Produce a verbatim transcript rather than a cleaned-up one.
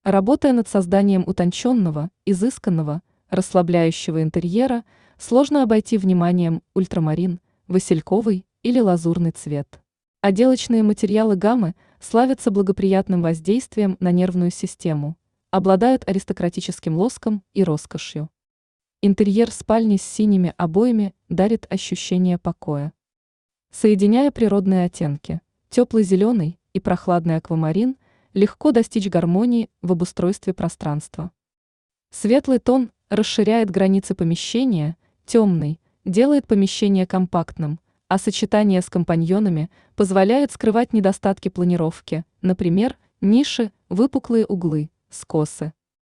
Работая над созданием утонченного, изысканного, расслабляющего интерьера, сложно обойти вниманием ультрамарин, васильковый или лазурный цвет. Отделочные материалы гаммы славятся благоприятным воздействием на нервную систему, обладают аристократическим лоском и роскошью. Интерьер спальни с синими обоями дарит ощущение покоя. Соединяя природные оттенки, теплый зеленый и прохладный аквамарин, легко достичь гармонии в обустройстве пространства. Светлый тон расширяет границы помещения, темный делает помещение компактным, а сочетание с компаньонами позволяет скрывать недостатки планировки, например, ниши, выпуклые углы, скосы.